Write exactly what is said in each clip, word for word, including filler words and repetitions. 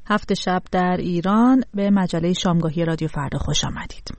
هفت شب در ایران. به مجله شامگاهی رادیو فردا خوش آمدید.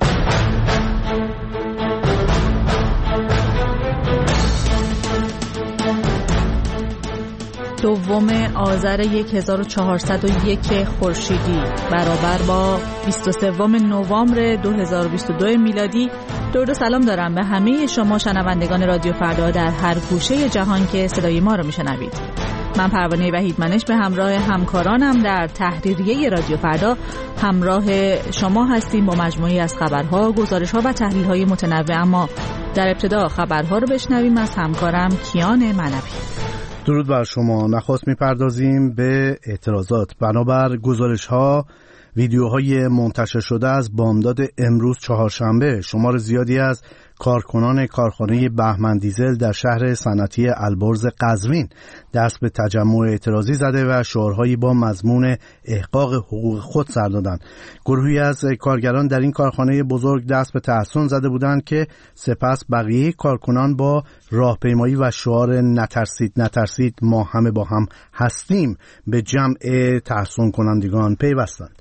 دوم آذر هزار و چهارصد و یک خورشیدی برابر با بیست و سوم نوامبر دو هزار و بیست و دو میلادی. درود و سلام دارم به همه شما شنوندگان رادیو فردا در هر گوشه جهان که صدای ما رو میشنوید. من پروانه وحیدمنش به همراه همکارانم در تحریریه رادیو فردا همراه شما هستیم با مجموعی از خبرها، گزارش‌ها و تحلیل‌های متنوع. اما در ابتدا خبرها رو بشنویم از همکارم کیان منوی. درود بر شما. نخست میپردازیم به اعتراضات بنابر گزارش‌ها ویدیوهای منتشر شده از بامداد امروز چهارشنبه. شمار زیادی از کارکنان کارخانه بهمن دیزل در شهر صنعتی البرز قزوین دست به تجمع اعتراضی زده و شعارهایی با مضمون احقاق حقوق خود سر دادند. گروهی از کارگران در این کارخانه بزرگ دست به تحصن زده بودند که سپس بقیه کارکنان با راهپیمایی و شعار نترسید نترسید ما همه با هم هستیم به جمع تحصن کنندگان پیوستند.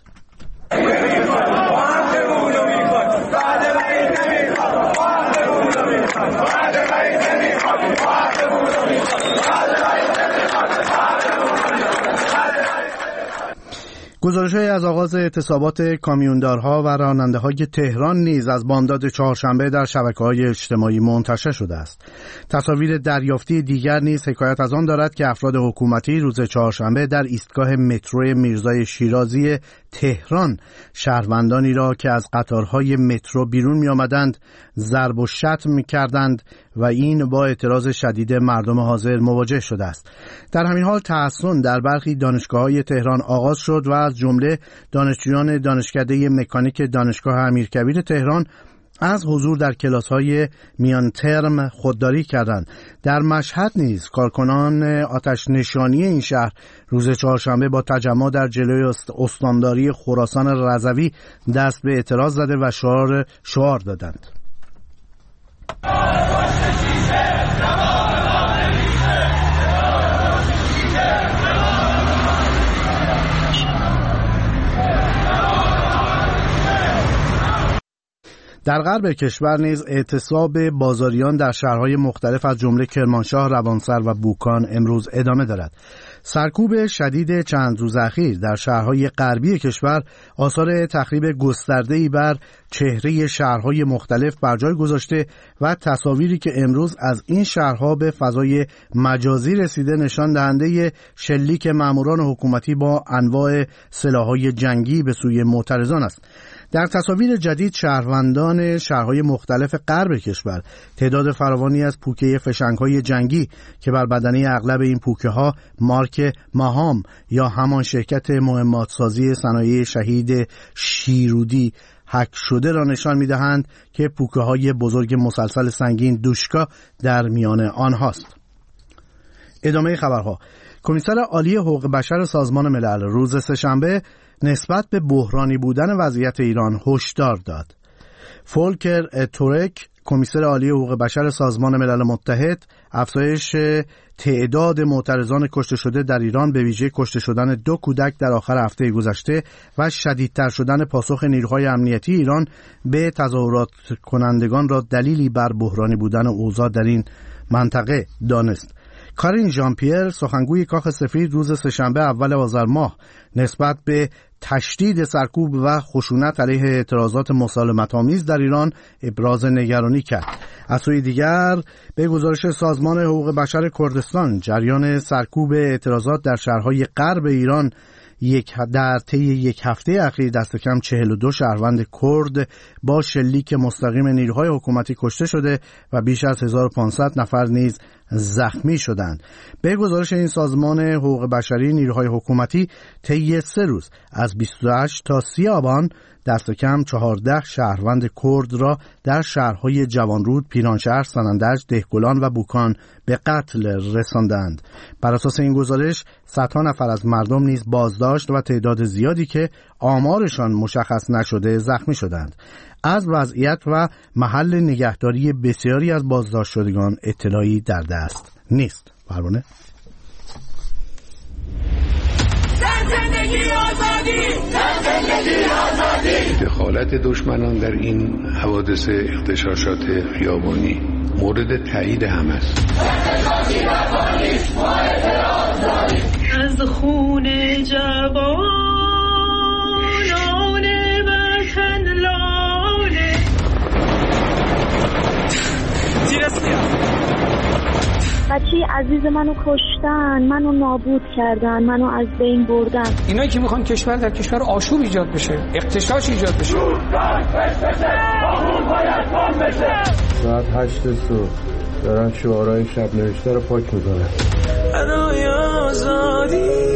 گزارش‌های از آغاز اعتصابات کامیوندارها و راننده‌های تهران نیز از بامداد چهارشنبه در شبکه‌های اجتماعی منتشر شده است. تصاویر دریافتی دیگر نیز حکایت از آن دارد که افراد حکومتی روز چهارشنبه در ایستگاه مترو میرزای شیرازی تهران شهروندانی را که از قطارهای مترو بیرون می‌آمدند ضرب و شتم می‌کردند و این با اعتراض شدید مردم حاضر مواجه شده است. در همین حال تحصن در برخی دانشگاه‌های تهران آغاز شد و از جمله دانشجویان دانشکده مکانیک دانشگاه امیرکبیر تهران از حضور در کلاس‌های میان ترم خودداری کردند. در مشهد نیز کارکنان آتش نشانی این شهر روز چهارشنبه با تجمع در جلوی استانداری خراسان رضوی دست به اعتراض زده و شعار شعار دادند. در غرب کشور نیز اعتصاب بازاریان در شهرهای مختلف از جمله کرمانشاه، روانسر و بوکان امروز ادامه دارد. سرکوب شدید چند روز اخیر در شهرهای غربی کشور آثار تخریب گسترده‌ای بر چهره شهرهای مختلف بر جای گذاشته و تصاویری که امروز از این شهرها به فضای مجازی رسیده نشان دهنده شلیک ماموران حکومتی با انواع سلاح‌های جنگی به سوی معترضان است. در تصاویر جدید شهروندان شهرهای مختلف غرب کشور تعداد فراوانی از پوکه فشنگ‌های جنگی که بر بدنه اغلب این پوکه‌ها مارک ماهام یا همان شرکت مهمات سازی صنایع شهید شیرودی حک شده را نشان می‌دهند که پوکه‌های بزرگ مسلسل سنگین دوشکا در میان آنهاست. ادامه خبرها. کمیسر عالی حقوق بشر سازمان ملل روز سه‌شنبه نسبت به بحرانی بودن وضعیت ایران هشدار داد. فولکر تورک، کمیسر عالی حقوق بشر سازمان ملل متحد، افزایش تعداد معترضان کشته شده در ایران به ویژه کشته شدن دو کودک در آخر هفته گذشته و شدیدتر شدن پاسخ نیروهای امنیتی ایران به تظاهرات کنندگان را دلیلی بر بحرانی بودن اوضاع در این منطقه دانست. کارین ژان پیر، سخنگوی کاخ سفید، روز سه‌شنبه اول آذر ماه نسبت به تشدید سرکوب و خشونت علیه اعتراضات مسالمت‌آمیز در ایران ابراز نگرانی کرد. از سوی دیگر به گزارش سازمان حقوق بشر کردستان جریان سرکوب اعتراضات در شهرهای غرب ایران یک در طی یک هفته اخیر دست کم چهل و دو شهروند کرد با شلیک مستقیم نیروهای حکومتی کشته شده و بیش از هزار و پانصد نفر نیز زخمی شدند. به گزارش این سازمان حقوق بشری نیروهای حکومتی طی سه روز از بیست و هشت تا سی آبان دست کم چهارده شهروند کرد را در شهرهای جوانرود، پیرانشهر، سنندج، دهقلان و بوکان به قتل رساندند. بر اساس این گزارش صدها نفر از مردم نیز بازداشت و تعداد زیادی که آمارشان مشخص نشده زخمی شدند. از وضعیت و محل نگهداری بسیاری از بازداشت شدگان اطلاعی در دست نیست. پروانه؟ زندگی دخالت دشمنان در این حوادث اغتشاشات خیابانی مورد تایید هم است. از خون جوانان وطن لاله بچه عزیز منو کشتن، منو نابود کردن، منو از بین بردن. اینایی که میخوان کشور در کشور آشوب ایجاد بشه، اغتشاش ایجاد بشه. ساعت هشت صبح دارن شعارهای شب نوشته رو پاک میکنن. برای آزادی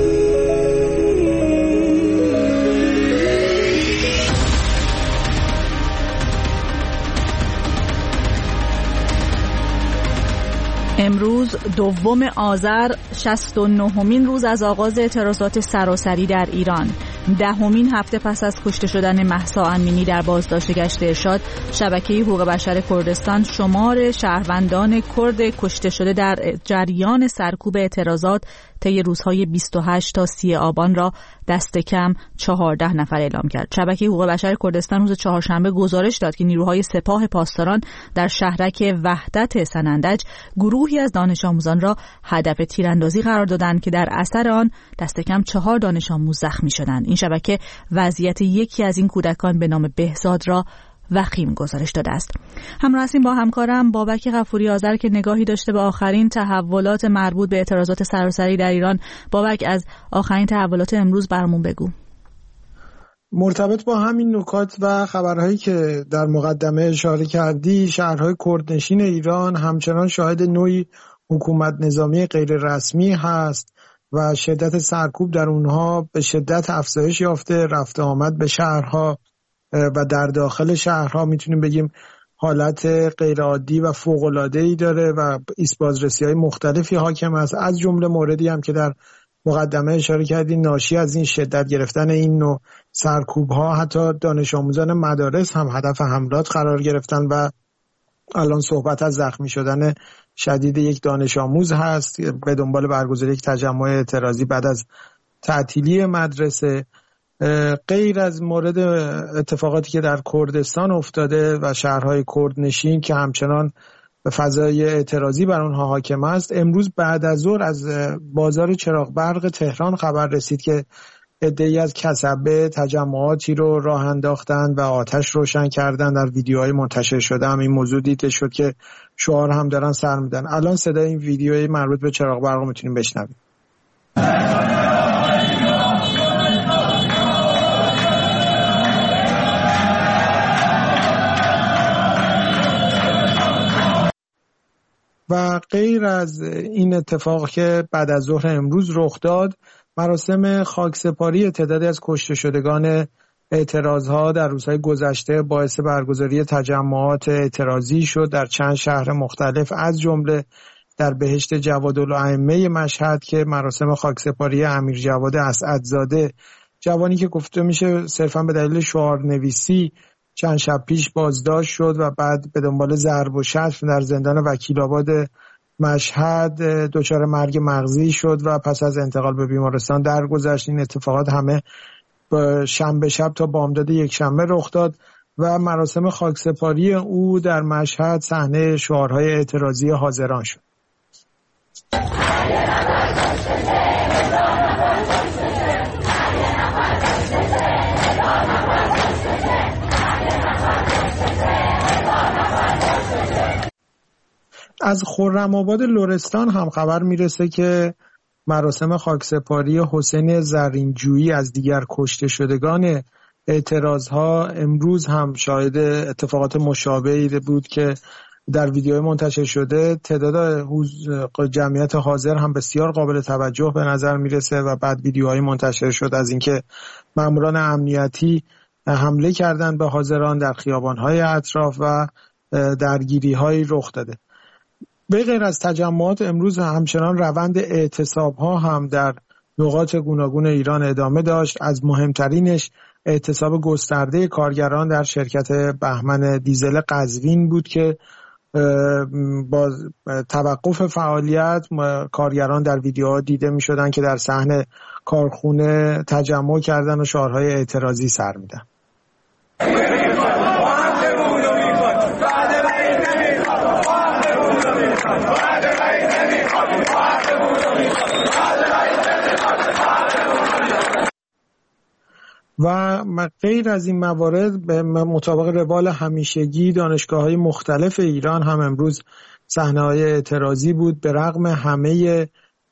امروز دوم آذر شصت و نهمین روز از آغاز اعتراضات سراسری در ایران. دهمین هفته پس از کشته شدن مهسا امینی در بازداشت گشت ارشاد، شبکه حقوق بشر کردستان شمار شهروندان کرد کشته شده در جریان سرکوب اعتراضات طی روزهای بیست و هشت تا سی آبان را دست کم چهارده نفر اعلام کرد. شبکه حقوق بشر کردستان روز چهارشنبه گزارش داد که نیروهای سپاه پاسداران در شهرک وحدت سنندج گروهی از دانش آموزان را هدف تیراندازی قرار دادند که در اثر آن دست کم چهار دانش آموز زخمی شدند. این شبکه وضعیت یکی از این کودکان به نام بهزاد را وخیم گزارش داده است. همراه هستیم با همکارم بابک غفوری آذر که نگاهی داشته به آخرین تحولات مربوط به اعتراضات سراسری در ایران. بابک، از آخرین تحولات امروز برامون بگو. مرتبط با همین نکات و خبرهایی که در مقدمه اشاره کردی، شهرهای کردنشین ایران همچنان شاهد نوعی حکومت نظامی غیر رسمی هست و شدت سرکوب در اونها به شدت افزایش یافته. رفت آمد به شهرها و در داخل شهرها میتونیم بگیم حالت غیرعادی و فوق‌العاده‌ای داره و ایست بازرسی‌های مختلفی حاکم است، از جمله موردی هم که در مقدمه اشاره کردیم ناشی از این شدت گرفتن این نوع سرکوب‌ها حتی دانش آموزان مدارس هم هدف حملات قرار گرفتن و الان صحبت از زخمی شدن شدید یک دانش آموز هست به دنبال برگزاری یک تجمع اعتراضی بعد از تعطیلی مدرسه. غیر از مورد اتفاقاتی که در کردستان افتاده و شهرهای کردنشین که همچنان به فضای اعتراضی بر آنها حاکم است، امروز بعد از ظهر از بازار چراغ برق تهران خبر رسید که عده‌ای از کسبه تجمعاتی رو راه انداختند و آتش روشن کردند. در ویدیوهای منتشر شده هم این موضوع دیده شد که شعار هم دارن سر میدن. الان صدای این ویدیوی مربوط به چراغ برق رو میتونیم بشنویم. و غیر از این اتفاق که بعد از ظهر امروز رخ داد، مراسم خاکسپاری تعدادی از کشته شدگان اعتراضها در روزهای گذشته باعث برگزاری تجمعات اعتراضی شد در چند شهر مختلف، از جمله در بهشت جوادالائمه مشهد که مراسم خاکسپاری امیر جواد اسعدزاده، جوانی که گفته میشه صرفا به دلیل شعار نویسی چند شب پیش بازداشت شد و بعد به دنبال ضرب و شتم در زندان وکیل‌آباد مشهد دچار مرگ مغزی شد و پس از انتقال به بیمارستان درگذشت. این اتفاقات همه شنبه شب تا بامداد یک شنبه رخ داد و مراسم خاکسپاری او در مشهد صحنه شعارهای اعتراضی حاضران شد. از خرم‌آباد لرستان هم خبر میرسه که مراسم خاکسپاری حسین زرینجویی از دیگر کشته شدگان اعتراضها امروز هم شاهد اتفاقات مشابهی بود که در ویدیوی منتشر شده. تعداد جمعیت حاضر هم بسیار قابل توجه به نظر میرسه و بعد ویدیوهای منتشر شد از اینکه ماموران امنیتی حمله کردند به حاضران در خیابان‌های اطراف و درگیری‌هایی رخ داده. به غیر از تجمعات امروز همچنان روند اعتصاب‌ها هم در نقاط گوناگون ایران ادامه داشت. از مهمترینش اعتصاب گسترده کارگران در شرکت بهمن دیزل قزوین بود که با توقف فعالیت کارگران در ویدیوها دیده می شدن که در صحن کارخونه تجمع کردن و شعارهای اعتراضی سر میدن. و غیر از این موارد به مطابق روال همیشگی دانشگاه‌های مختلف ایران هم امروز صحنه‌های اعتراضی بود، به رغم همه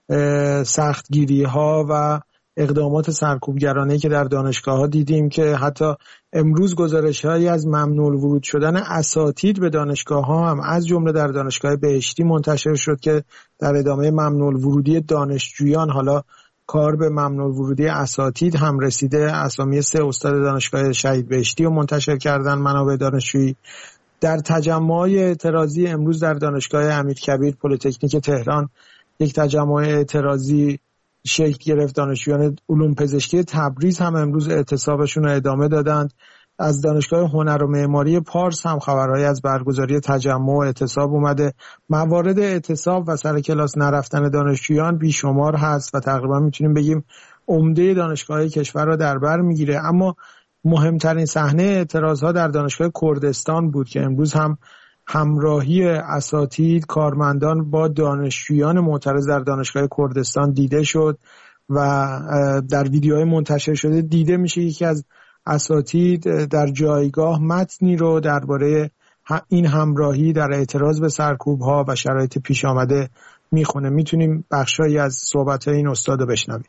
سختگیری‌ها و اقدامات سرکوبگرانه‌ای که در دانشگاه‌ها دیدیم که حتی امروز گزارش‌هایی از ممنوع ورود شدن اساتید به دانشگاه‌ها هم از جمله در دانشگاه بهشتی منتشر شد که در ادامه ممنوع ورودی دانشجویان حالا کار به ممنوع ورودی اساتید هم رسیده. اسامی سه استاد دانشگاه شهید بهشتی رو منتشر کردن منابع دانشجویی. در تجمع‌های اعتراضی امروز در دانشگاه امیرکبیر پلی‌تکنیک تهران یک تجمع اعتراضی شکل گرفت. دانشجویان علوم پزشکی تبریز هم امروز اعتصابشون رو ادامه دادند. از دانشگاه هنر و معماری پارس هم خبرهایی از برگزاری تجمع و اعتصاب اومده. موارد اعتصاب و سر کلاس نرفتن دانشجویان بیشمار هست و تقریبا میتونیم بگیم عمده دانشگاه‌های کشور را در بر میگیره. اما مهمترین صحنه اعتراضها در دانشگاه کردستان بود که امروز هم همراهی اساتید کارمندان با دانشجویان معترض در دانشگاه کردستان دیده شد و در ویدیوهای منتشر شده دیده میشه یکی از اساتید در جایگاه متنی رو درباره این همراهی در اعتراض به سرکوب‌ها و شرایط پیش آمده میخونه. میتونیم بخشایی از صحبت‌های این استاد رو بشنویم.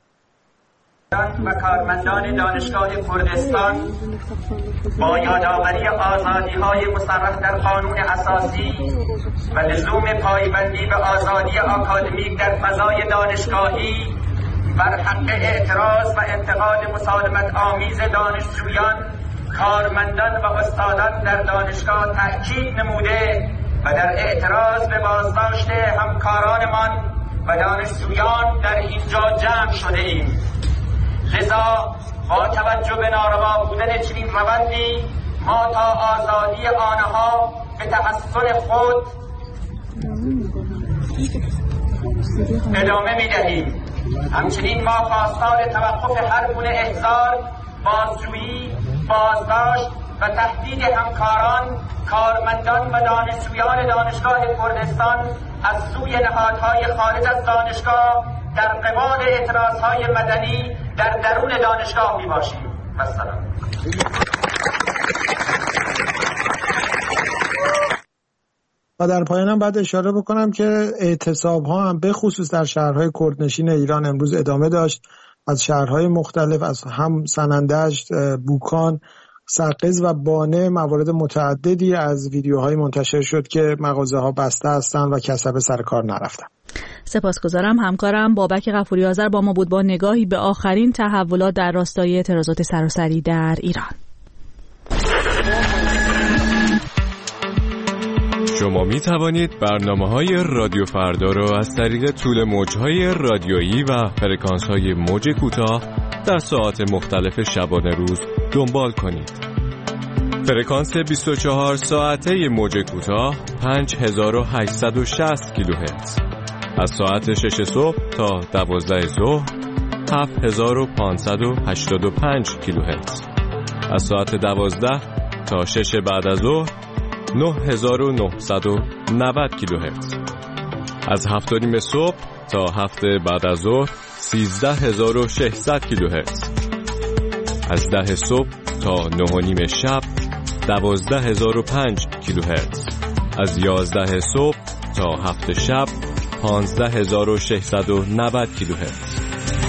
و کارمندان دانشگاه کردستان با یادآوری آزادی‌های مصرح در قانون اساسی و لزوم پایبندی به آزادی آکادمیک در فضای دانشگاهی بر حق اعتراض و انتقاد مسالمت آمیز دانشجویان، کارمندان و استادان در دانشگاه تأکید نموده و در اعتراض به بازداشت همکارانمان و دانشجویان در اینجا جمع شده ایم. لذا با توجه به ناروا بودن چنین روندی ما تا آزادی آنها به تحصل خود ادامه می‌دهیم. همچنین ما خواستار توقف هر گونه احضار، بازجویی، بازداشت و تهدید همکاران، کارمندان و دانشجویان دانشگاه کردستان از سوی نهادهای خارج از دانشگاه در قبال اعتراضهای مدنی در درون دانشگاه می باشیم. السلام. و در پایانم بعد اشاره بکنم که اعتصاب ها هم به خصوص در شهرهای کردنشین ایران امروز ادامه داشت. از شهرهای مختلف، از هم سنندشت، بوکان، سرقز و بانه موارد متعددی از ویدیوهای منتشر شد که مغازه ها بسته هستند و کسب سر کار نرفتن. سپاسگزارم. همکارم بابک غفوری آذر با ما بود با نگاهی به آخرین تحولات در راستای اعتراضات سراسری در ایران. شما می توانید برنامه‌های رادیو فردا را از طریق طول موج‌های رادیویی و فرکانس‌های موج کوتاه در ساعات مختلف شبانه روز دنبال کنید. فرکانس بیست و چهار ساعته موج کوتاه پنج هزار و هشتصد و شصت کیلوهرتز، از ساعت شش صبح تا دوازده ظهر هفت هزار و پانصد و هشتاد و پنج کیلوهرتز، از ساعت دوازده تا شش بعد از ظهر نه هزار و نهصد و نود کیلوهرتز، از هفت و نیم صبح تا هفت بعد از ظهر سیزده هزار و ششصد کیلوهرتز، از ده صبح تا نه و نیم شب دوازده هزار و پنج کیلوهرتز، از یازده صبح تا هفت شب پانزده هزار و ششصد و نود کیلوهرتز.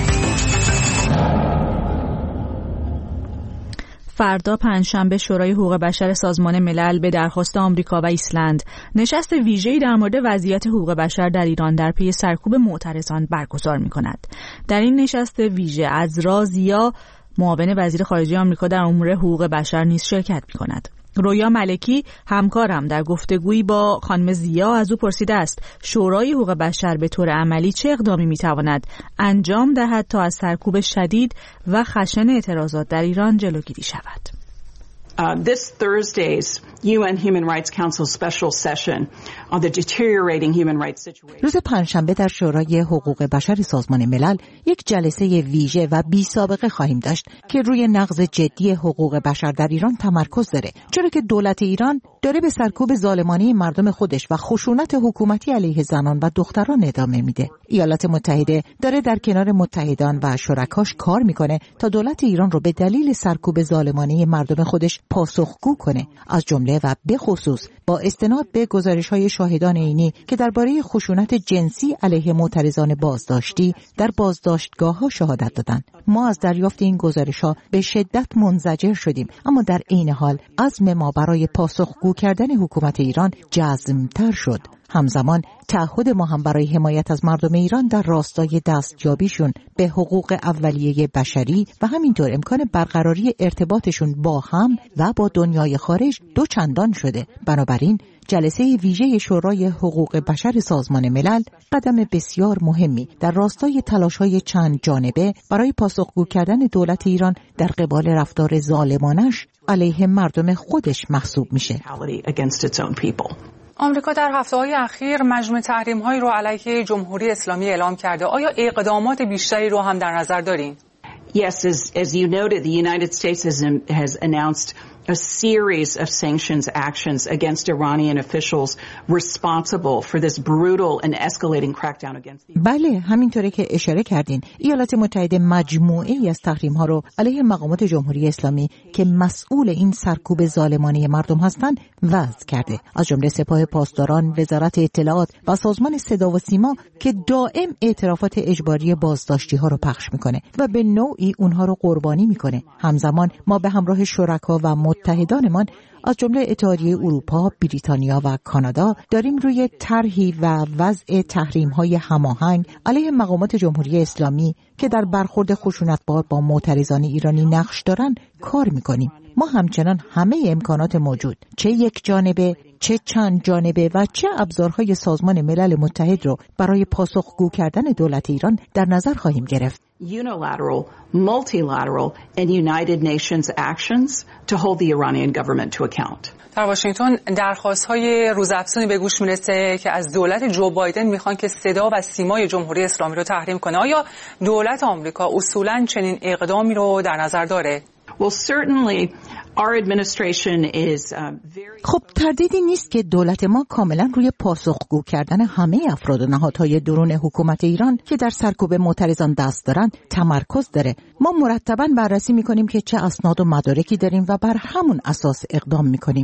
فردا پنجشنبه شورای حقوق بشر سازمان ملل به درخواست آمریکا و ایسلند نشست ویژه‌ای در مورد وضعیت حقوق بشر در ایران در پی سرکوب معترضان برگزار می‌کند. در این نشست ویژه عذرا ضیا معاون وزیر خارجه آمریکا در امور حقوق بشر نیز شرکت می‌کند. رویا ملکی همکارم در گفتگویی با خانم ضیا از او پرسیده است شورای حقوق بشر به طور عملی چه اقدامی می‌تواند انجام دهد تا از سرکوب شدید و خشن اعتراضات در ایران جلوگیری شود. Uh, this Thursday's U N Human Rights Council special session on the deteriorating human rights situation. روز پنجشنبه در شورای حقوق بشر سازمان ملل یک جلسه ویژه و بی سابقه خواهیم داشت که روی نقض جدی حقوق بشر در ایران تمرکز داره، چرا که دولت ایران داره به سرکوب ظالمانه مردم خودش و خشونت حکومتی علیه زنان و دختران ادامه میده. ایالات متحده داره در کنار متحدان و شرکاش کار میکنه تا دولت ایران رو به دلیل سرکوب ظالمانه مردم خودش پاسخگو کنه، از جمله و به خصوص با استناد به گزارش‌های شاهدان عینی که درباره خشونت جنسی علیه معترضان بازداشتی در بازداشتگاه‌ها شهادت دادند. ما از دریافت این گزارش‌ها به شدت منزجر شدیم، اما در عین حال عزم ما برای پاسخگو کردن حکومت ایران جزم‌تر شد. همزمان تعهد ما هم برای حمایت از مردم ایران در راستای دستیابیشون به حقوق اولیه بشری و همینطور امکان برقراری ارتباطشون با هم و با دنیای خارج دو چندان شده. بنابراین جلسه ویژه شورای حقوق بشر سازمان ملل قدم بسیار مهمی در راستای تلاش‌های چند جانبه برای پاسخگو کردن دولت ایران در قبال رفتار ظالمانش علیه مردم خودش محسوب میشه. آمریکا در هفته‌های اخیر مجموعه تحریم‌هایی رو علیه جمهوری اسلامی اعلام کرده. آیا اقدامات بیشتری رو هم در نظر دارین؟ Yes, as, as you noted, the United States has, has announced a series of sanctions actions against Iranian officials responsible for this brutal and escalating crackdown against the بله، همینطوره که اشاره کردین. ایالات متحده مجموعه‌ای از تحریم‌ها رو علیه مقامات جمهوری اسلامی که مسئول این سرکوب ظالمانه مردم هستند وضع کرده، از جمله سپاه پاسداران، وزارت اطلاعات و سازمان صدا و سیما که دائم اعترافات اجباری بازداشتی‌ها رو پخش می‌کنه و به نوعی اونها رو قربانی می‌کنه. همزمان ما به همراه شرکا و متحدانمان از جمله اتحادیه اروپا، بریتانیا و کانادا داریم روی طرحی و وضع تحریم‌های هماهنگ علیه مقامات جمهوری اسلامی که در برخورد خشونتبار با معترضان ایرانی نقش دارن کار می‌کنیم. ما همچنان همه امکانات موجود، چه یک جانبه، چه چند جانبه و چه ابزارهای سازمان ملل متحد رو برای پاسخگو کردن دولت ایران در نظر خواهیم گرفت. Unilateral, multilateral and United Nations actions to hold the Iranian government to account. در واشنگتن درخواست‌های روزافزونی به گوش میرسه که از دولت جو بایدن میخوان که صدا و سیمای جمهوری اسلامی رو تحریم کنه. آیا دولت آمریکا اصولاً چنین اقدامی رو در نظر داره؟ Well, certainly our administration is very... خب تردیدی نیست که دولت ما کاملا روی پاسخگو کردن همه افراد و نهادهای درون حکومت ایران که در سرکوب معترضان دست دارن تمرکز داره. ما مرتباً بررسی میکنیم که چه اسناد و مدارکی داریم و بر همون اساس اقدام میکنیم.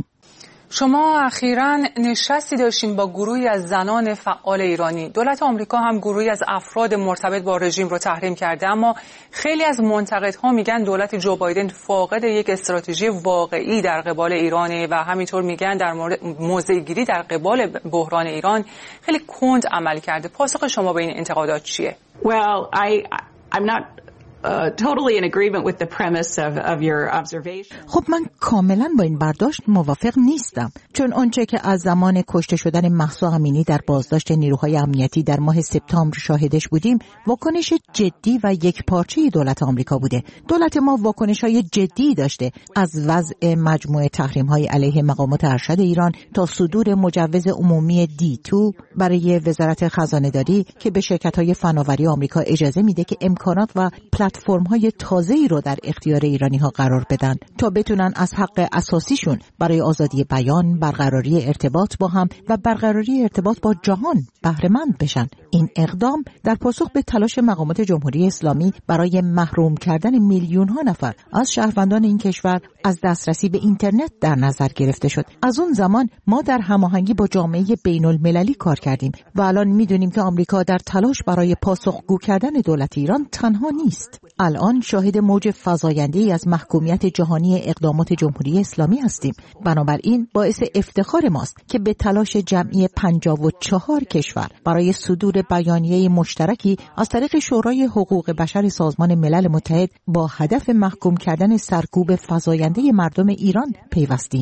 شما اخیراً نشستی داشتین با گروهی از زنان فعال ایرانی. دولت آمریکا هم گروهی از افراد مرتبط با رژیم رو تحریم کرده، اما خیلی از منتقدها میگن دولت جو بایدن فاقد یک استراتژی واقعی در قبال ایرانه و همینطور میگن در مورد موضع‌گیری در قبال بحران ایران خیلی کند عمل کرده. پاسخ شما به این انتقادات چیه؟ Well, I I'm not Uh, totally in agreement with the premise of, of your observation. خب من کاملا با این برداشت موافق نیستم، چون آنچه که از زمان کشته شدن مهسا امینی در بازداشت نیروهای امنیتی در ماه سپتامبر شاهدش بودیم واکنش جدی و یک پارچه دولت آمریکا بوده. دولت ما واکنش‌های جدی داشته، از وضع مجموعه تحریم‌های علیه مقامات ارشد ایران تا صدور مجوز عمومی دی دو برای وزارت خزانه‌داری که به شرکت‌های فناوری آمریکا اجازه میده که امکانات و فرم‌های تازه‌ای رو در اختیار ایرانی‌ها قرار بدن تا بتونن از حق اساسیشون برای آزادی بیان، برقراری ارتباط با هم و برقراری ارتباط با جهان بهره مند بشن. این اقدام در پاسخ به تلاش مقامات جمهوری اسلامی برای محروم کردن میلیون‌ها نفر از شهروندان این کشور از دسترسی به اینترنت در نظر گرفته شد. از اون زمان ما در هماهنگی با جامعه بین‌المللی کار کردیم و الان می‌دونیم که آمریکا در تلاش برای پاسخگو کردن دولت ایران تنها نیست. الان شاهد موج فزاینده‌ای از محکومیت جهانی اقدامات جمهوری اسلامی هستیم. بنابراین باعث افتخار ماست که به تلاش جمعی پنجاه و چهار کشور برای صدور بیانیه مشترکی از طریق شورای حقوق بشر سازمان ملل متحد با هدف محکوم کردن سرکوب فزاینده مردم ایران پیوستیم.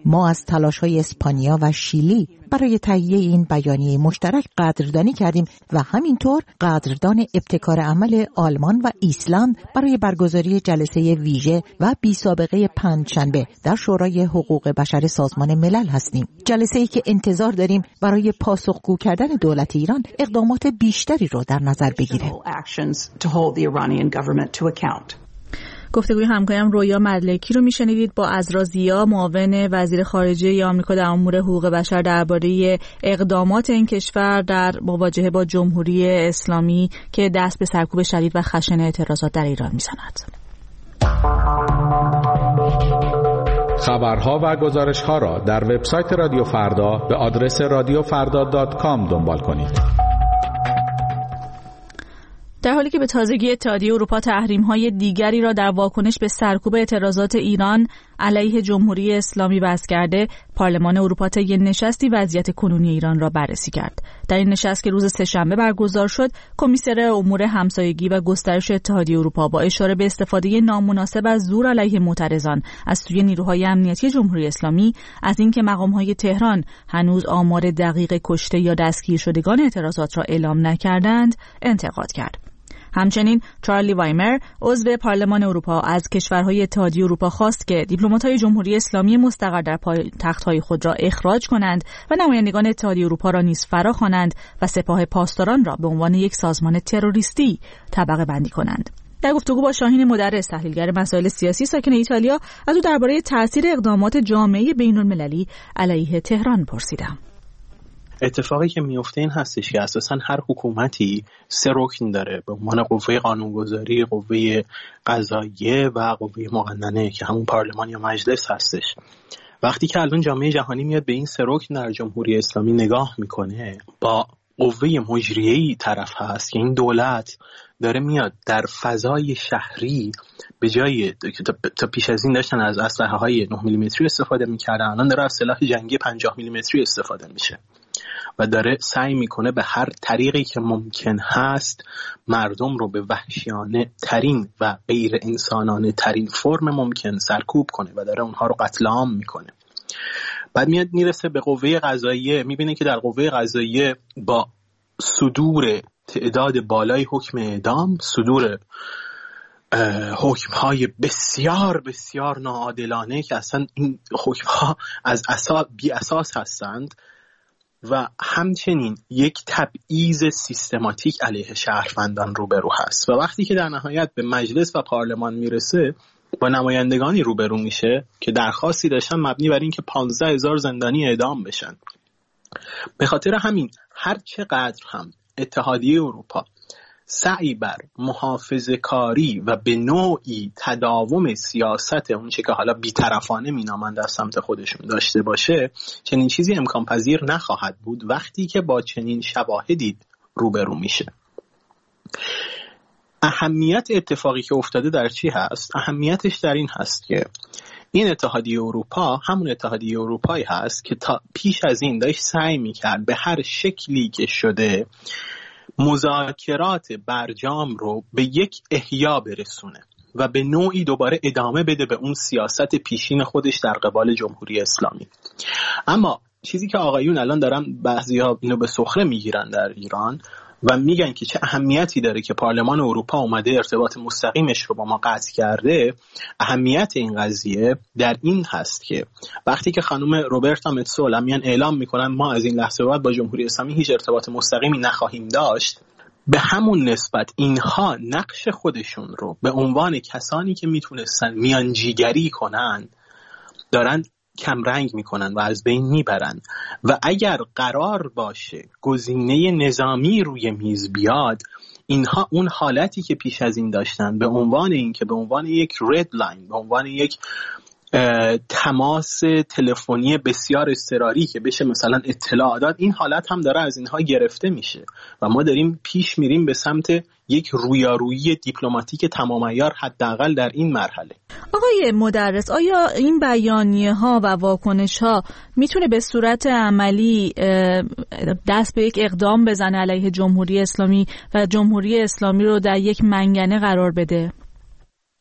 ما از تلاش‌های اسپانیا و شیلی برای تهیه این بیانیه مشترک قدردانی کردیم و همینطور قدردان ابتکار عمل آلمان و ایسلند برای برگزاری جلسه ویژه و بی سابقه پنجشنبه در شورای حقوق بشر سازمان ملل هستیم. جلسه‌ای که انتظار داریم برای پاسخگو کردن دولت ایران اقدامات بیشتری رو در نظر بگیره. گفتگوی همکارم رویا مدلکی رو میشنیدید با عذرا ضیا، معاون وزیر خارجه آمریکا در امور حقوق بشر، درباره اقدامات این کشور در مواجهه با جمهوری اسلامی که دست به سرکوب شدید و خشن اعتراضات در ایران میزند. خبرها و گزارش‌ها را در وبسایت رادیو فردا به آدرس رادیو فردا دات کام دنبال کنید. در حالی که به تازگی اتحادیه اروپا تحریم‌های دیگری را در واکنش به سرکوب اعتراضات ایران علیه جمهوری اسلامی وضع کرده، پارلمان اروپا طی نشستی وضعیت کنونی ایران را بررسی کرد. در این نشست که روز سه‌شنبه برگزار شد، کمیسر امور همسایگی و گسترش اتحادیه اروپا با اشاره به استفاده نامناسب از زور علیه معترضان از سوی نیروهای امنیتی جمهوری اسلامی، از اینکه مقام‌های تهران هنوز آمار دقیق کشته یا دستگیر شدگان اعتراضات را اعلام نکردند، انتقاد کرد. همچنین چارلی وایمر، عضو پارلمان اروپا، از کشورهای اتحادیه اروپا خواست که دیپلمات‌های جمهوری اسلامی مستقر در پایتخت‌های خود را اخراج کنند و نمایندگان اتحادیه اروپا را نیز فراخوانند و سپاه پاسداران را به عنوان یک سازمان تروریستی طبقه بندی کنند. در گفتگو با شاهین مدرس، تحلیلگر مسائل سیاسی ساکن ایتالیا، از او درباره تأثیر اقدامات جامعه بین‌المللی علیه تهران پرسیدم. اتفاقی که میفته این هستش که اساساً هر حکومتی سه رکن داره به عنوان قوه قانونگذاری، قوه قضاییه و قوه مقننه که همون پارلمان یا مجلس هستش. وقتی که الان جامعه جهانی میاد به این سه رکن در جمهوری اسلامی نگاه میکنه، با قوه مجریه‌ای طرف هست که این دولت داره میاد در فضای شهری به جای تا پیش از این داشتن از اسلحه‌های نه میلیمتری استفاده میکردن، الان داره از سلاح جنگی پنجاه میلیمتری استفاده میشه و داره سعی میکنه به هر طریقی که ممکن هست مردم رو به وحشیانه ترین و غیر انسانانه ترین فرم ممکن سرکوب کنه و داره اونها رو قتل عام میکنه. بعد میاد میرسه به قوه قضاییه، میبینه که در قوه قضاییه با صدور تعداد بالای حکم اعدام، صدور حکم‌های بسیار بسیار ناعادلانه که اصلا این حکم‌ها از اساس بی اساس هستند و همچنین یک تبعیض سیستماتیک علیه شهروندان روبرو هست و وقتی که در نهایت به مجلس و پارلمان میرسه با نمایندگانی روبرو میشه که درخواستی داشتن مبنی بر این که پانزده هزار زندانی اعدام بشن. به خاطر همین هر چقدر هم اتحادیه اروپا سعی بر محافظه کاری و به نوعی تداوم سیاست اونچه که حالا بی‌طرفانه مینامند از سمت خودشون داشته باشه، چنین چیزی امکان پذیر نخواهد بود وقتی که با چنین شواهدی روبرو میشه. اهمیت اتفاقی که افتاده در چی هست؟ اهمیتش در این هست که این اتحادیه اروپا همون اتحادیه اروپایی هست که تا پیش از این داشت سعی میکرد به هر شکلی که شده مذاکرات برجام رو به یک احیا برسونه و به نوعی دوباره ادامه بده به اون سیاست پیشین خودش در قبال جمهوری اسلامی. اما چیزی که آقایون الان دارن بعضیا اینو به سخره میگیرن در ایران و میگن که چه اهمیتی داره که پارلمان اروپا اومده ارتباط مستقیمش رو با ما قطع کرده، اهمیت این قضیه در این هست که وقتی که خانم روبرتا متسولا میان اعلام میکنن ما از این لحظه بعد با جمهوری اسلامی هیچ ارتباط مستقیمی نخواهیم داشت، به همون نسبت اینها نقش خودشون رو به عنوان کسانی که میتونستن میانجیگری کنن دارن کم رنگ میکنن و از بین میبرن و اگر قرار باشه گزینه نظامی روی میز بیاد، اینها اون حالتی که پیش از این داشتن به عنوان این که به عنوان یک رد لاین، به عنوان یک تماس تلفنی بسیار اضطراری که بشه مثلا اطلاع داد، این حالت هم داره از اینها گرفته میشه و ما داریم پیش میریم به سمت یک رویارویی دیپلماتیک تمام عیار حداقل در این مرحله. آقای مدرس، آیا این بیانیه ها و واکنش ها میتونه به صورت عملی دست به یک اقدام بزنه علیه جمهوری اسلامی و جمهوری اسلامی رو در یک منگنه قرار بده؟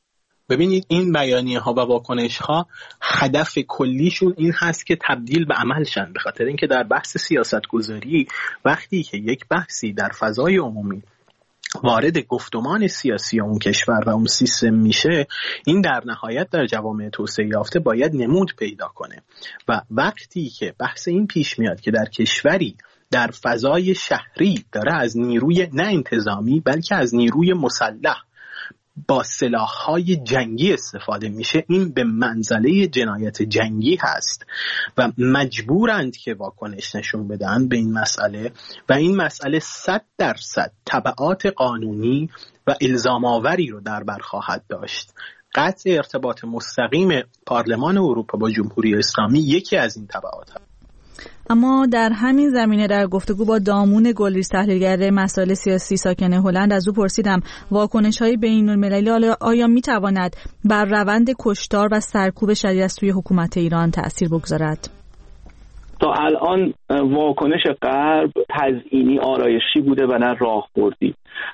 ببینید این بیانیه ها و واکنش ها هدف کلیشون این هست که تبدیل به عمل شن، به خاطر اینکه در بحث سیاست گذاری وقتی که یک بحثی در فضای عمومی وارد گفتمان سیاسی اون کشور و اون سیستم میشه، این در نهایت در جوامع توسعه یافته باید نمود پیدا کنه و وقتی که بحث این پیش میاد که در کشوری در فضای شهری داره از نیروی نه انتظامی بلکه از نیروی مسلح با سلاح‌های جنگی استفاده میشه، این به منزله جنایت جنگی هست و مجبورند که واکنش نشون بدن به این مسئله و این مسئله صد درصد تبعات قانونی و الزام آوری رو در بر خواهد داشت. قطع ارتباط مستقیم پارلمان اروپا با جمهوری اسلامی یکی از این تبعات هست. اما در همین زمینه در گفتگو با دامون گلریز تحلیلگر مسائل سیاسی ساکن هلند از او پرسیدم واکنش‌های بین‌المللی آیا می‌تواند بر روند کشتار و سرکوب شدید از سوی حکومت ایران تأثیر بگذارد؟ تا الان واکنش غرب تزیینی آرایشی بوده و نه راهبردی.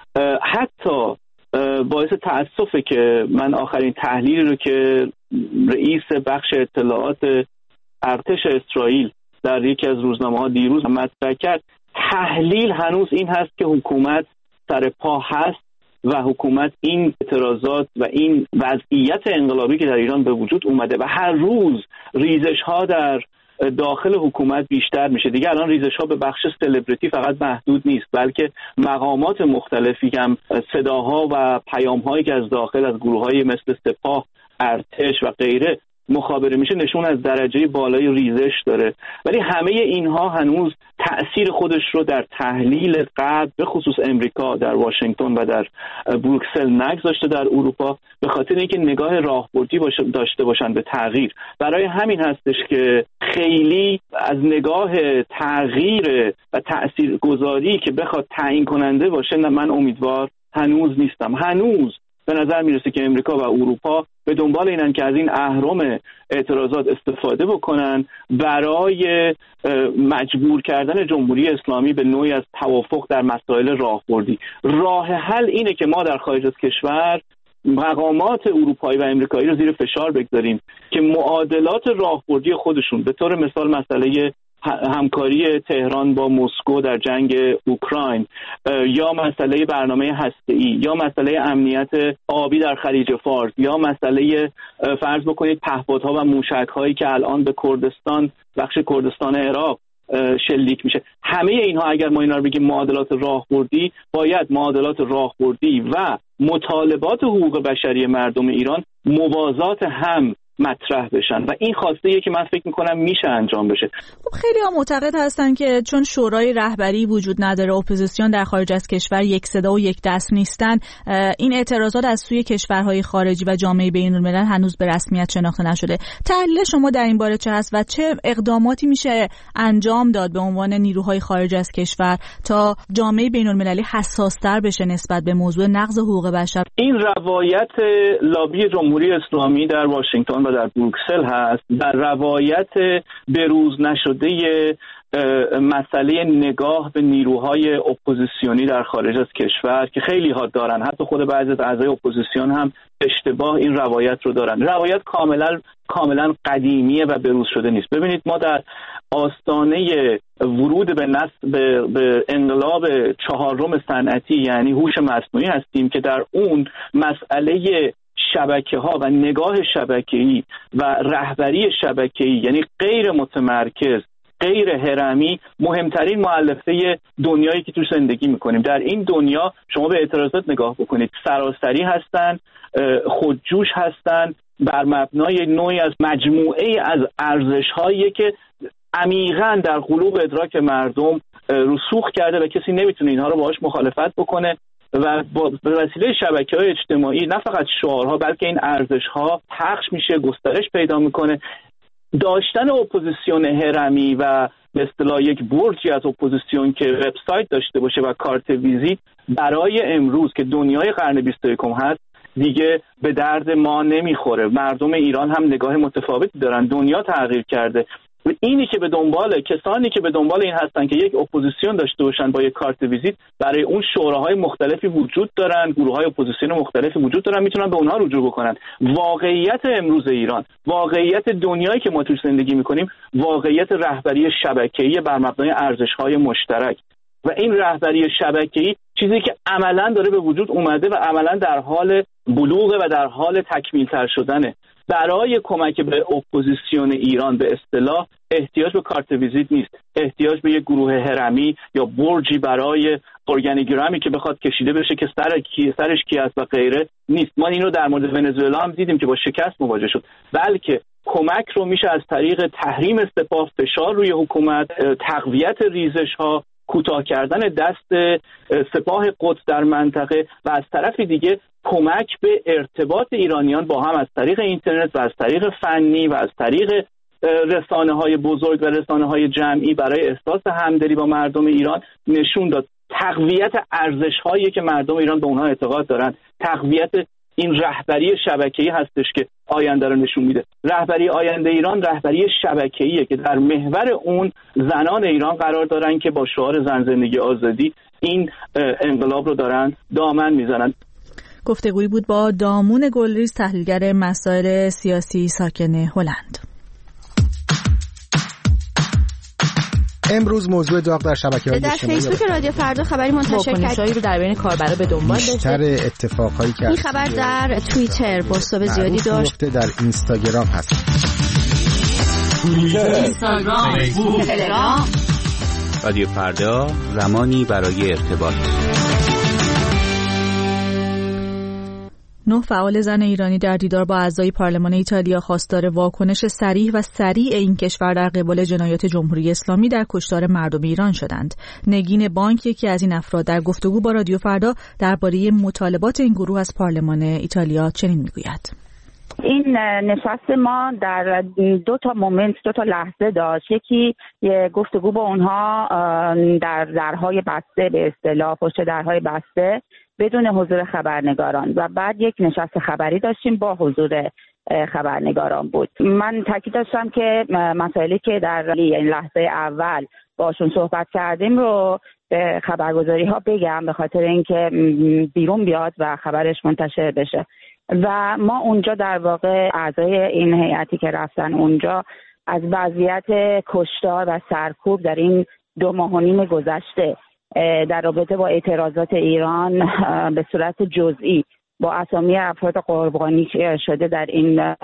حتی باعث تأسفه که من آخرین تحلیلی رو که رئیس بخش اطلاعات ارتش اسرائیل در یکی از روزنامه‌ها دیروز مطرح کرد، تحلیل هنوز این هست که حکومت سر پا هست و حکومت این اعتراضات و این وضعیت انقلابی که در ایران به وجود اومده و هر روز ریزش‌ها در داخل حکومت بیشتر میشه. دیگه الان ریزش‌ها به بخش سلبریتی فقط محدود نیست، بلکه مقامات مختلفی هم صداها و پیام‌هایی که از داخل از گروه‌های مثل سپاه، ارتش و غیره مخابره میشه نشون از درجه بالای ریزش داره. ولی همه اینها هنوز تأثیر خودش رو در تحلیل غرب به خصوص امریکا در واشنگتن و در بروکسل نگذاشته در اروپا، به خاطر اینکه نگاه راهبردی داشته باشن به تغییر. برای همین هستش که خیلی از نگاه تغییر و تاثیرگذاری که بخواد تعیین کننده باشه من امیدوار هنوز نیستم. هنوز به نظر میرسه که امریکا و اروپا به دنبال اینن که از این اهرم اعتراضات استفاده بکنن برای مجبور کردن جمهوری اسلامی به نوعی از توافق در مسائل راهبردی. راه حل اینه که ما در خارج از کشور مقامات اروپایی و امریکایی رو زیر فشار بگذاریم که معادلات راهبردی خودشون، به طور مثال مسئله همکاری تهران با مسکو در جنگ اوکراین یا مسئله برنامه هسته‌ای یا مسئله امنیت آبی در خلیج فارس یا مسئله فرض بکنید پهپادها و موشک‌هایی که الان به کردستان، بخش کردستان عراق شلیک میشه، همه اینها اگر ما اینا رو بگیم معادلات راهبردی، باید معادلات راهبردی و مطالبات حقوق بشری مردم ایران موازات هم مطرح بشن و این خواسته که من فکر میکنم میشه انجام بشه. خب خیلی ها معتقد هستن که چون شورای رهبری وجود نداره، اپوزیسیون در خارج از کشور یک صدا و یک دست نیستن، این اعتراضات از سوی کشورهای خارجی و جامعه بین‌الملل هنوز به رسمیت شناخته نشده. تحلیل شما در این باره چه هست و چه اقداماتی میشه انجام داد به عنوان نیروهای خارج از کشور تا جامعه بین‌المللی حساس‌تر بشه نسبت به موضوع نقض حقوق بشر؟ این روایت لابی جمهوری اسلامی در واشنگتن و در بروکسل هست، در روایت بروز نشده مسئله نگاه به نیروهای اپوزیسیونی در خارج از کشور که خیلی ها دارن، حتی خود بعضی از اعضای اپوزیسیون هم اشتباه این روایت رو دارن. روایت کاملا کاملا قدیمیه و بروز شده نیست. ببینید ما در آستانه ورود به نسل به, به انقلاب چهارم صنعتی یعنی هوش مصنوعی هستیم که در اون مسئله شبکه‌ها و نگاه شبکه‌ای و رهبری شبکه‌ای یعنی غیر متمرکز، غیر هرمی، مهمترین مؤلفه دنیایی که توش زندگی می‌کنیم. در این دنیا شما به اعتراضات نگاه بکنید، سراسری هستن، خودجوش هستن، بر مبنای نوعی از مجموعه از ارزش‌هایی که عمیقاً در قلوب ادراک مردم رسوخ کرده و کسی نمیتونه اینها رو باهاش مخالفت بکنه و به وسیله شبکه‌های اجتماعی نه فقط شعارها بلکه این ارزش‌ها پخش میشه، گسترش پیدا میکنه. داشتن اپوزیسیون هرمی و به اصطلاح یک برجی از اپوزیسیون که وبسایت داشته باشه و کارت ویزیت برای امروز که دنیای قرن بیست و یکم هست دیگه به درد ما نمیخوره. مردم ایران هم نگاه متفاوتی دارن، دنیا تغییر کرده. اینی که به دنبال کسانی که به دنبال این هستن که یک اپوزیسیون داشته باشن با یک کارت ویزیت، برای اون شوراهای مختلفی وجود دارن، گروه‌های اپوزیسیون مختلفی وجود دارن، میتونن به اونها رجوع بکنن. واقعیت امروز ایران، واقعیت دنیایی که ما توش زندگی میکنیم، واقعیت رهبری شبکه‌ای بر مبنای ارزش‌های مشترک و این رهبری شبکه‌ای چیزی که عملاً داره به وجود اومده و عملاً در حال بلوغ و در حال تکمیل‌تر شدنه. برای کمک به اپوزیسیون ایران به اصطلاح احتیاج به کارت ویزیت نیست، احتیاج به یک گروه هرمی یا برجی برای ارگانیگرامی که بخواد کشیده بشه که سر کی سرش کی است و غیره نیست. ما اینو در مورد ونزوئلا هم دیدیم که با شکست مواجه شد، بلکه کمک رو میشه از طریق تحریم سپاه، فشار روی حکومت، تقویت ریزش‌ها، کوتاه کردن دست سپاه قدس در منطقه و از طرف دیگه کمک به ارتباط ایرانیان با هم از طریق اینترنت و از طریق فنی و از طریق رسانه‌های بزرگ و رسانه‌های جمعی برای احساس همدلی با مردم ایران نشون داد. تقویت ارزش‌هایی که مردم ایران به اونها اعتقاد دارن، تقویت این رهبری شبکه‌ای هستش که آینده رو نشون میده. رهبری آینده ایران رهبری شبکه‌ایه که در محور اون زنان ایران قرار دارن که با شعار زن زندگی آزادی این انقلاب رو دارن دامن میزنن. گفتگویی بود با دامون گلریز، تحلیلگر مسائل سیاسی ساکن هلند. امروز موضوع داغ در شبکه‌های اجتماعی در فیسبوک رادیو فردا خبری منتشر کرد رو در بین کاربرا به دنبال داشته. بیشتر اتفاقایی که این خبر در توییتر بازتاب زیادی داشت، در اینستاگرام هست. اینستاگرام، فیسبوک، تلگرام. رادیو فردا، زمانی برای ارتباط. نه فعال زن ایرانی در دیدار با اعضای پارلمان ایتالیا خواستار واکنش صریح و سریع این کشور در قبال جنایات جمهوری اسلامی در کشتار مردم ایران شدند. نگین بانک، یکی از این افراد، در گفتگو با رادیو فردا درباره مطالبات این گروه از پارلمان ایتالیا چنین میگوید: این نشست ما در دو تا مومنت، دو تا لحظه داشت. یکی گفتگو با اونها در درهای بسته، به اصطلاح پشت درهای بسته بدون حضور خبرنگاران، و بعد یک نشست خبری داشتیم با حضور خبرنگاران بود. من تاکید داشتم که مسائلی که در این لحظه اول باشون صحبت کردیم رو به خبرگزاری ها بگم، به خاطر اینکه بیرون بیاد و خبرش منتشر بشه. و ما اونجا در واقع اعضای این هیئتی که رفتن اونجا از وضعیت کشتار و سرکوب در این دو ماه و نیم گذشته در رابطه با اعتراضات ایران به صورت جزئی با اسامی افراد قربانی شده در این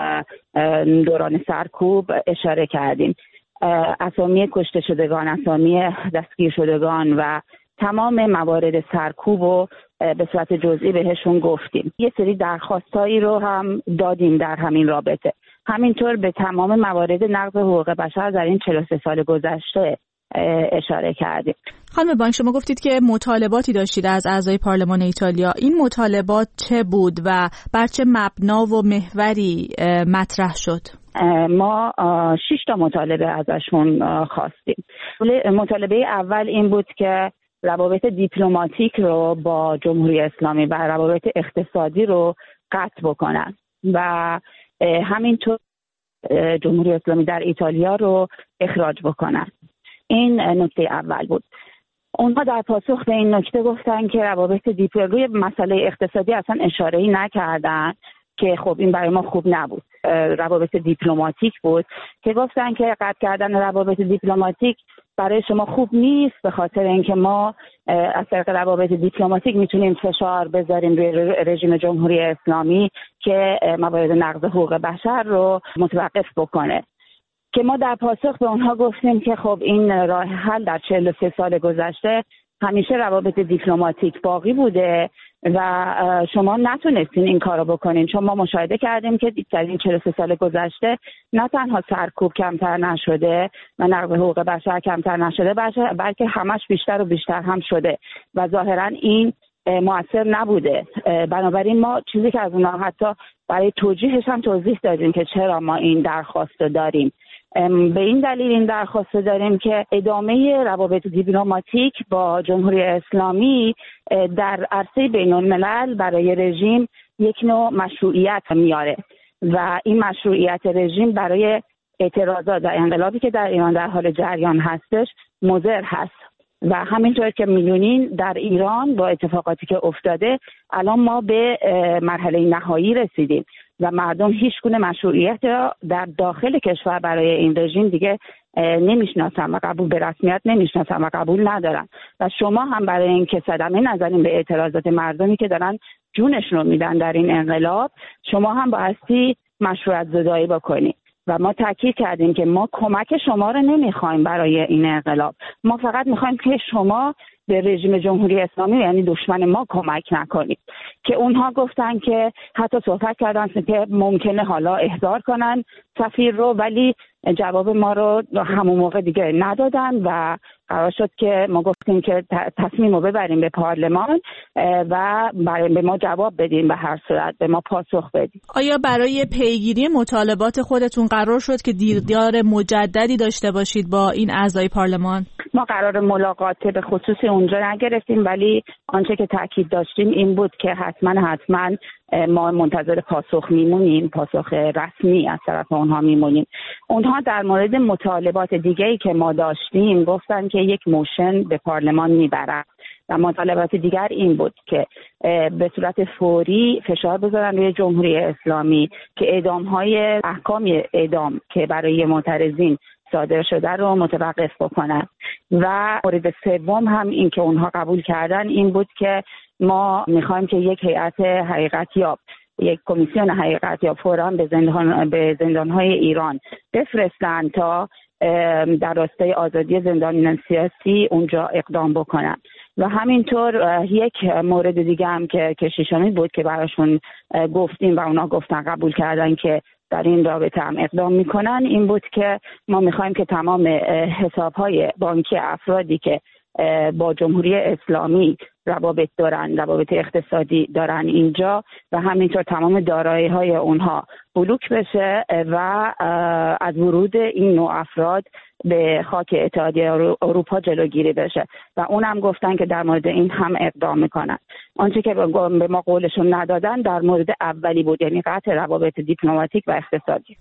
دوران سرکوب اشاره کردیم. اسامی کشته شدگان، اسامی دستگیر شدگان و تمام موارد سرکوب رو به صورت جزئی بهشون گفتیم. یه سری درخواستایی رو هم دادیم در همین رابطه. همینطور به تمام موارد نقض حقوق بشر در این چهل و سه سال گذشته اشاره کردیم. خانم بانک، شما گفتید که مطالباتی داشتید از اعضای پارلمان ایتالیا. این مطالبات چه بود و بر چه مبنا و محوری مطرح شد؟ ما شش تا مطالبه ازشون خواستیم. مطالبه اول این بود که روابط دیپلماتیک رو با جمهوری اسلامی و روابط اقتصادی رو قطع بکنن و همینطور جمهوری اسلامی در ایتالیا رو اخراج بکنن. این نکته اول بود. اونها در پاسخ به این نکته گفتن که روابط دیپلماتیک، روی مسئله اقتصادی اصلا اشاره‌ای نکردن که خب این برای ما خوب نبود. روابط دیپلماتیک بود که گفتن که قطع کردن روابط دیپلماتیک برای شما خوب نیست، به خاطر اینکه ما از طریق روابط دیپلماتیک میتونیم فشار بذاریم روی رژیم جمهوری اسلامی که موارد نقض حقوق بشر رو متوقف بکنه. که ما در پاسخ به اونها گفتیم که خب این راه حل در چهل و سه سال گذشته همیشه روابط دیپلماتیک باقی بوده و شما نتونستین این کارو بکنین، چون ما مشاهده کردیم که در این چهل و سه سال گذشته نه تنها سرکوب کمتر نشده و نقض حقوق بشر کمتر نشده، بلکه همش بیشتر و بیشتر هم شده و ظاهرا این مؤثر نبوده. بنابراین ما چیزی که از اونها حتی برای توجیهش هم توضیح دادیم که چرا ما این درخواست داریم. به این دلیل این درخواست داریم که ادامه روابط دیپلماتیک با جمهوری اسلامی در عرصه بین الملل برای رژیم یک نوع مشروعیت میاره و این مشروعیت رژیم برای اعتراضات و انقلابی که در ایران در حال جریان هستش مضر هست و همینطور که میدونین در ایران با اتفاقاتی که افتاده الان ما به مرحله نهایی رسیدیم و مردم هیچ گونه مشروعیت را در داخل کشور برای این رژیم دیگه نمیشناسن و قبول به رسمیت نمیشناسن و قبول ندارن و شما هم برای اینکه صدمه نزنین به اعتراضات مردمی که دارن جونشون رو میدن در این انقلاب، شما هم بایستی مشروعیت زدایی بکنید و ما تاکید کردیم که ما کمک شما رو نمیخوایم برای این انقلاب، ما فقط میخوایم که شما به رژیم جمهوری اسلامی یعنی دشمن ما کمک نکنید. که اونها گفتن که حتی صحبت کردن که ممکنه حالا احضار کنن سفیر رو، ولی جواب ما رو همون موقع دیگه ندادن و قرار شد که ما گفتیم که تصمیم رو ببریم به پارلمان و برای به ما جواب بدیم، به هر صورت به ما پاسخ بدیم. آیا برای پیگیری مطالبات خودتون قرار شد که دیدار مجددی داشته باشید با این اعضای پارلمان؟ ما قرار ملاقات به خصوص اونجا نگرفتیم، ولی آنچه که تاکید داشتیم این بود که حتما حتما ما منتظر پاسخ میمونیم، پاسخ رسمی از طرف اونها میمونیم. اونها در مورد مطالبات دیگه‌ای که ما داشتیم گفتن که یک موشن به پارلمان میبرن و مطالبات دیگر این بود که به صورت فوری فشار بذارن روی جمهوری اسلامی که اعدام‌های احکام اعدام که برای معترضین صادر شده رو متوقف بکنن. و مورد سوم هم این که اونها قبول کردن این بود که ما میخوایم که یک هیئت حقیقتیاب، یک کمیسیون حقیقتیاب فوراً به زندان به زندان‌های ایران بفرستن تا در راستای آزادی زندانیان سیاسی اونجا اقدام بکنن. و همینطور یک مورد دیگه هم که کشیشانی بود که براشون گفتیم و اونا گفتن قبول کردن که در این رابطه هم اقدام میکنن، این بود که ما میخوایم که تمام حسابهای بانکی افرادی که با جمهوری اسلامی روابط دارن، روابط اقتصادی دارن اینجا و همینطور تمام دارایی‌های اونها بلوک بشه و از ورود این نوع افراد به خاک اتحادیه اروپا جلوگیری بشه و اونم گفتن که در مورد این هم اقدام میکنن. آنچه که به ما قولشون ندادن در مورد اولی بود، یعنی قطع روابط دیپلماتیک و اقتصادی.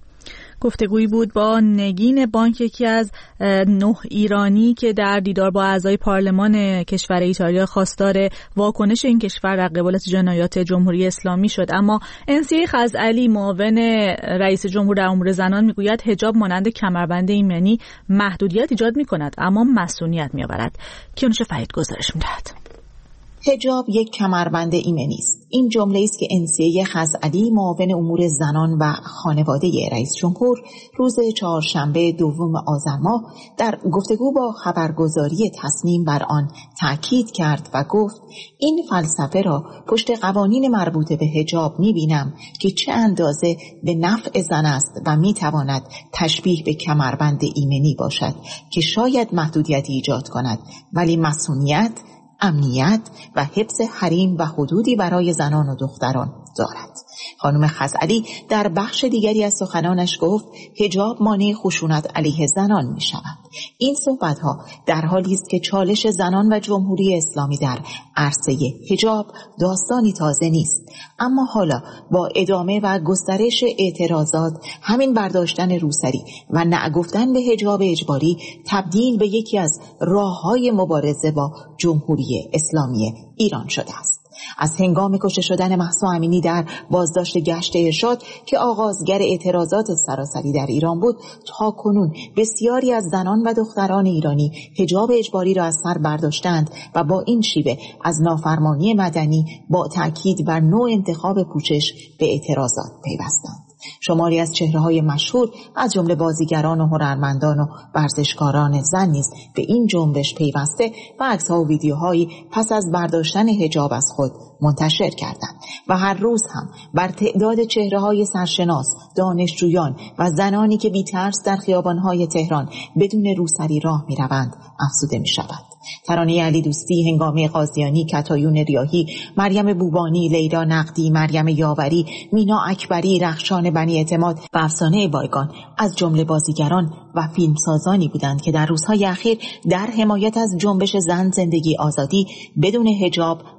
گفتگویی بود با نگین بانک، یکی از نه ایرانی که در دیدار با اعضای پارلمان کشور ایتالیا خواستار واکنش این کشور در قبالت جنایات جمهوری اسلامی شد. اما انسیه خزعلی، معاون رئیس جمهور در امور زنان، میگوید حجاب مانند کمربند ایمنی محدودیت ایجاد میکند اما مسئولیت میآورد. کیانوش فرید گزارش میدهد. حجاب یک کمربند ایمنی است. این جمله است که انسیه خزعلی، معاون امور زنان و خانواده رئیس جمهور، روز چهارشنبه دوم آذر ماه در گفتگو با خبرگزاری تصنیم بر آن تاکید کرد و گفت این فلسفه را پشت قوانین مربوطه به حجاب می‌بینم که چه اندازه به نفع زن است و می‌تواند تشبیه به کمربند ایمنی باشد که شاید محدودیتی ایجاد کند، ولی مسئولیت، امنیت و حفظ حریم و حدودی برای زنان و دختران دارد. خانم خزعلی در بخش دیگری از سخنانش گفت حجاب مانع خشونت علیه زنان می شود. این صحبت ها در حالی است که چالش زنان و جمهوری اسلامی در عرصه حجاب داستانی تازه نیست، اما حالا با ادامه و گسترش اعتراضات، همین برداشتن روسری و نگفتن به حجاب اجباری تبدیل به یکی از راه‌های مبارزه با جمهوری اسلامی ایران شده است. از هنگام کشته شدن مهسا امینی در بازداشت گشت ارشاد که آغازگر اعتراضات سراسری در ایران بود تا کنون بسیاری از زنان و دختران ایرانی حجاب اجباری را از سر برداشتند و با این شیوه از نافرمانی مدنی با تأکید بر نوع انتخاب پوشش به اعتراضات پیوستند. شماری از چهره‌های مشهور از جمله بازیگران و هنرمندان و ورزشکاران زن نیز به این جنبش پیوسته و عکس‌ها و ویدیوهایی پس از برداشتن حجاب از خود منتشر کردند و هر روز هم بر تعداد چهره‌های سرشناس، دانشجویان و زنانی که بی‌ترس در خیابان‌های تهران بدون روسری راه می‌روند افزوده می‌شود. ترانه علی دوستی، هنگامه قاضیانی، کتایون ریاحی، مریم بوبانی، لیلا نقدی، مریم یاوری، مینا اکبری، رخشان بنی اعتماد و افسانه بایگان از جمله بازیگران و فیلمسازانی بودند که در روزهای اخیر در حمایت از جنبش زن، زندگی، آزادی بدون حجاب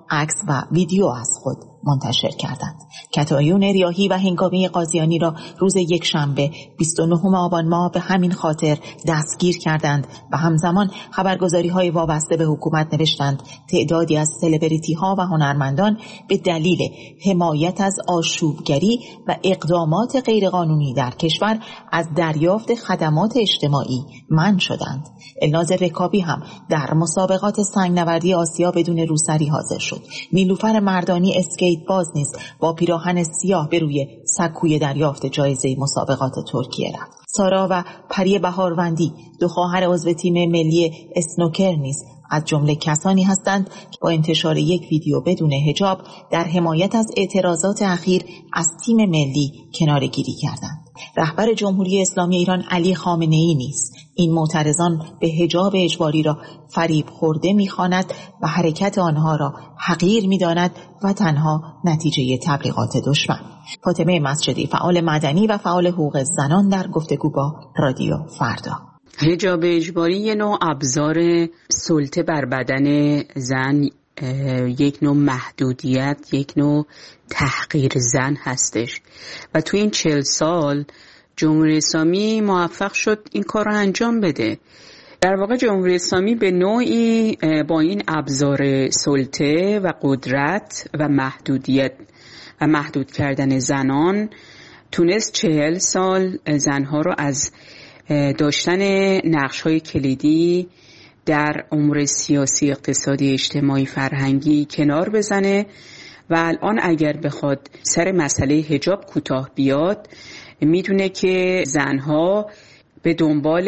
عکس و ویدیو از خود منتشر کردند. کتایون ریاحی و هنگامه قاضیانی را روز یک شنبه بیست و نهم آبان ماه به همین خاطر دستگیر کردند و همزمان خبرگزاری های وابسته به حکومت نوشتند تعدادی از سلبریتی ها و هنرمندان به دلیل حمایت از آشوبگری و اقدامات غیرقانونی در کشور از دریافت خدمات اجتماعی منع شدند. الناز رکابی هم در مسابقات سنگنوردی آسیا بدون روسری حاضر شد. نیلوفر مردانی اسکیت باز نیز با پیراهن سیاه به روی سکوی دریافت جایزه مسابقات ترکیه رفت. سارا و پری بهاروندی دو خواهر عضو تیم ملی اسنوکر نیز از جمله کسانی هستند که با انتشار یک ویدیو بدون حجاب در حمایت از اعتراضات اخیر از تیم ملی کناره‌گیری کردند. رهبر جمهوری اسلامی ایران علی خامنه‌ای نیز این معترضان به حجاب اجباری را فریب خورده می‌خواند و حرکت آنها را حقیر می‌داند و تنها نتیجه تبلیغات دشمن. فاطمه مسجدی، فعال مدنی و فعال حقوق زنان، در گفتگو با رادیو فردا. حجاب اجباری یک نوع ابزار سلطه بر بدن زن، یک نوع محدودیت، یک نوع تحقیر زن هستش و تو این چهل سال جمهوری اسلامی موفق شد این کار رو انجام بده. در واقع جمهوری اسلامی به نوعی با این ابزار سلطه و قدرت و محدودیت و محدود کردن زنان تونست چهل سال زنها رو از داشتن نقش‌های کلیدی در امور سیاسی، اقتصادی، اجتماعی، فرهنگی کنار بزنه و الان اگر بخواد سر مسئله حجاب کوتاه بیاد میدونه که زنها به دنبال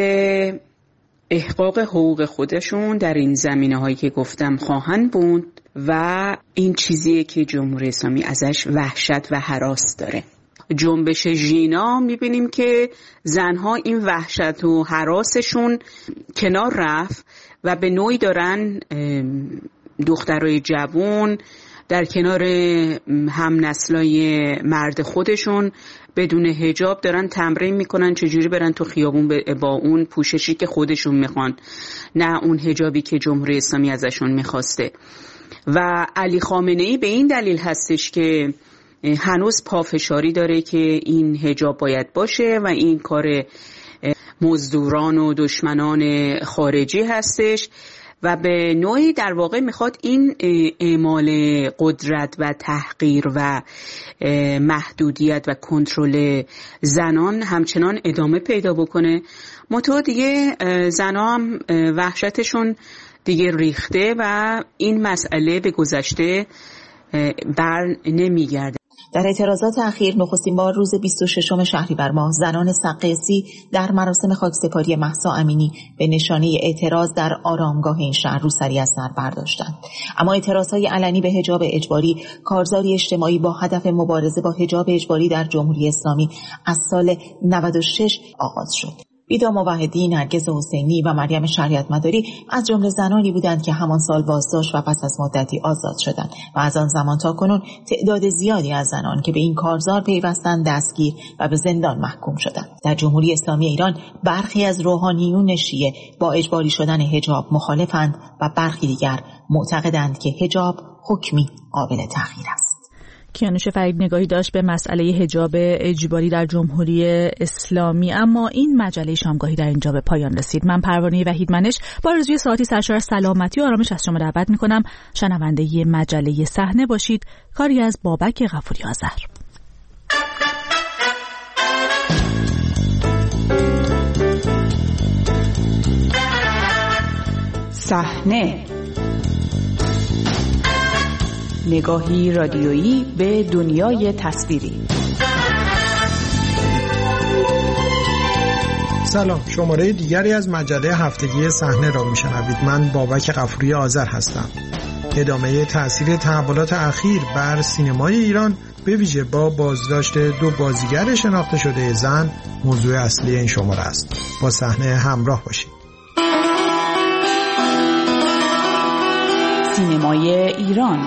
احقاق حقوق خودشون در این زمینه‌هایی که گفتم خواهند بود و این چیزیه که جمهوری اسلامی ازش وحشت و هراس داره. جنبش ژینا میبینیم که زنها این وحشت و هراسشون کنار رفت و به نوعی دارن دخترای جوان در کنار هم نسلای مرد خودشون بدون حجاب دارن تمرین میکنن چجوری برن تو خیابون با اون پوششی که خودشون میخوان، نه اون حجابی که جمهوری اسلامی ازشون میخواسته. و علی خامنه‌ای به این دلیل هستش که هنوز پافشاری داره که این حجاب باید باشه و این کار مزدوران و دشمنان خارجی هستش و به نوعی در واقع میخواد این اعمال قدرت و تحقیر و محدودیت و کنترل زنان همچنان ادامه پیدا بکنه. منتها دیگه زنها هم وحشتشون دیگه ریخته و این مسئله به گذشته بر نمیگرده. در اعتراضات اخیر نخستین بار روز بیست و ششم شهریور ماه زنان سقیسی در مراسم خاکسپاری مهسا امینی به نشانه اعتراض در آرامگاه این شهر روسری از سر برداشتند. اما اعتراضهای علنی به حجاب اجباری کارزاری اجتماعی با هدف مبارزه با حجاب اجباری در جمهوری اسلامی از سال نود و شش آغاز شد. بیدا موحدی، نرگس حسینی و مریم شریعت مداری از جمله زنانی بودند که همان سال بازداشت و پس از مدتی آزاد شدند و از آن زمان تا کنون تعداد زیادی از زنان که به این کارزار پیوستند دستگیر و به زندان محکوم شدند. در جمهوری اسلامی ایران برخی از روحانیون شیعه با اجباری شدن حجاب مخالفند و برخی دیگر معتقدند که حجاب حکمی قابل تغییر است. کیانوش فرید نگاهی داشت به مسئله حجاب اجباری در جمهوری اسلامی. اما این مجله شامگاهی در اینجا به پایان رسید. من پروانه وحیدمنش با آرزوی ساعتی سرشار سلامتی و آرامش از شما دعوت میکنم شنونده ی مجله صحنه باشید. کاری از بابک غفوری آذر. صحنه، نگاهی رادیویی به دنیای تصویری. سلام، شماره دیگری از مجله هفتگی صحنه را میشنوید. من بابک غفوری آذر هستم. ادامه تأثیر تحولات اخیر بر سینمای ایران به ویژه با بازداشت دو بازیگر شناخته شده زن موضوع اصلی این شماره است. با صحنه همراه باشید. سینمای ایران.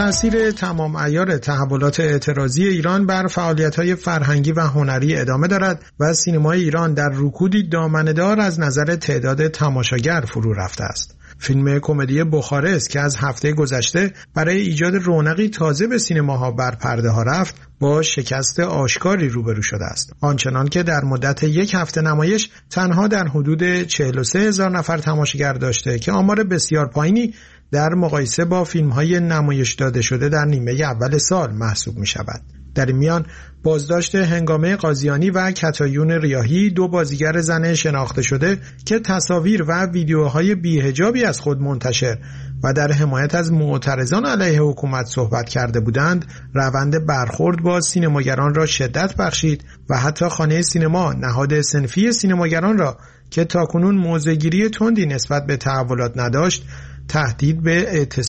تأثیر تمام عیار تحولات اعتراضی ایران بر فعالیت‌های فرهنگی و هنری ادامه دارد و سینمای ایران در رکودی دامنه‌دار از نظر تعداد تماشاگر فرو رفته است. فیلم کمدی بخارست که از هفته گذشته برای ایجاد رونقی تازه به سینماها بر پرده ها رفت، با شکست آشکاری روبرو شده است. آنچنان که در مدت یک هفته نمایش تنها در حدود چهل و سه هزار نفر تماشاگر داشته که آمار بسیار پایینی در مقایسه با فیلم‌های نمایش داده شده در نیمه اول سال محسوب می شود. در این میان بازداشت هنگامه قاضیانی و کتایون ریاحی، دو بازیگر زن شناخته شده که تصاویر و ویدیوهای بی‌حجابی از خود منتشر و در حمایت از معترضان علیه حکومت صحبت کرده بودند، روند برخورد با سینماگران را شدت بخشید و حتی خانه سینما، نهاد صنفی سینماگران را که تاکنون موضع‌گیری تندی نسبت به تحولات نداشت، تهدید به اعتصاب